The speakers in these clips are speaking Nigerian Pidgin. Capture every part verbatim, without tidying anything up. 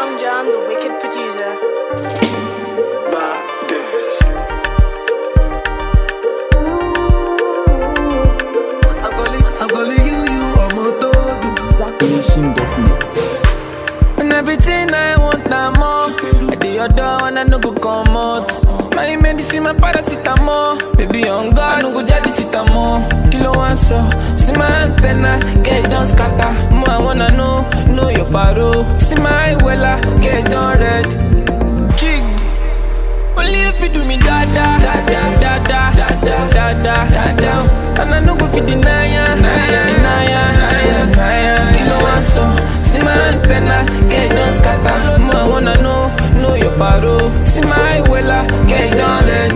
Young John, the wicked producer. I'm calling you, you are my todo. Zack Nation dot net. And everything I want, I'm more. At the other one, I no go come out. My medicine, my paracetamol. Baby, on God, no go jadi sitamo. Kilo one so, see my antenna, get it done scatter. More I wanna know, know your paro. See my wella, get it done red. Jig, only if you do me da da da da da da da da da da da. And I no go fit deny ya, deny ya, deny ya. Kilo one so, see my antenna, get it done scatter. More I wanna know, know your paro. See my wella, get it done red.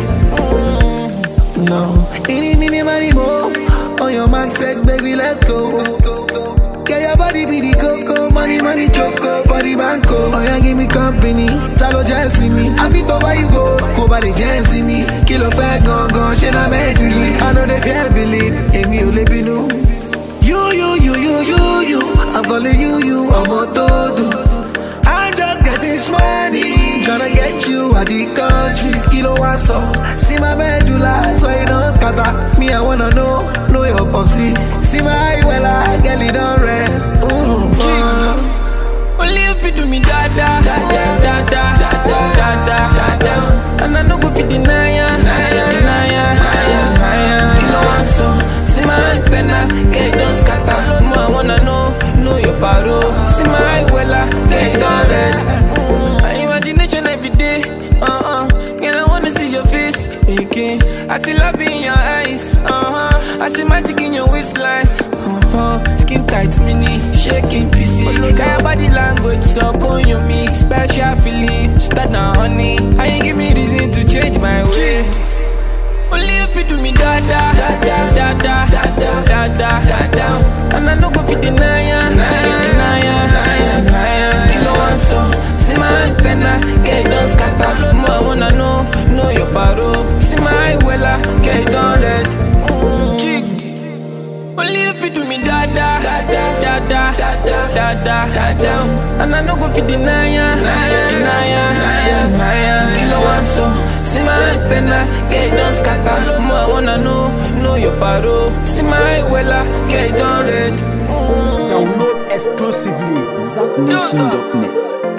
Mm. No, any, any, money more. On your mark, sex, baby, let's go. Get your body be the coco, money, money, choco, body banco. Oh, yeah, give me company, talo just see me. I fit over you go, go by the just see me. Kilo fat, gone, gone, shit, I'm mentally. I know they can't believe, and me, you live in you. You, you, you, you, you, you. I'm calling you, you, I'm a todo. I'm just getting money, tryna get you out the country. Kilo one so, see my medulla, so you don't scatter. Me, I wanna know, know your popsy. See my wella, girl, it don't red. Ooh, uh. Only if you do me da da da da da da da da da da. And I no go fit deny ya, deny ya, deny ya. Kilo one so, see my antenna, get it done scatter. More I wanna know, know your paro. See my wella, get it done red. Mm. Imagination every day, uh uh. Girl, I wanna see your face again. I see love in your eyes, uh huh. I see magic in your waistline, uh huh. Skin tight, mini, shaking physique. Got your body language, so on your mix. Special feeling, start now, honey. And you give me reason to change my way. Only if you do me da da da da da da da da da da da. And I no go fit deny ya, deny ya, deny ya. Kilo one so, see my antenna, get it done scatter. More I wanna know, know your paro. See my wella, get it done red. Mm. Jig. Only if you do me da da da da da da da da da da da. And I no go fit deny ya, deny ya, deny ya. Kilo one so, see my antenna, get it done scatter. More I wanna know, know your paro. See my wella, get it done red. Mm. Download exclusively Zack Nation dot net.